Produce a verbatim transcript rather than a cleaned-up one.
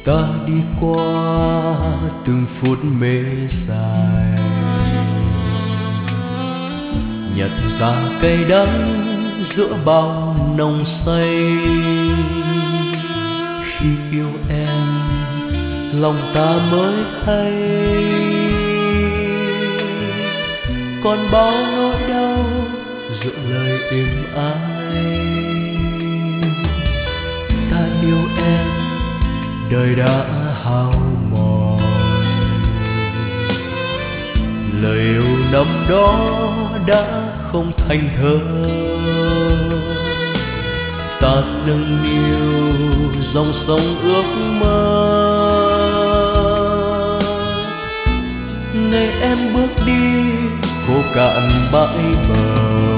Ta đi qua từng phút mê dài, nhận ra cay đắng giữa bao nồng say. Khi yêu em lòng ta mới hay, còn bao nỗi đau giữa lời êm ái. Ta yêu em đời đã hao mòn, lời yêu năm đó đã không thành thơ. Ta nâng niu dòng sông ước mơ, ngày em bước đi khô cạn bãi bờ.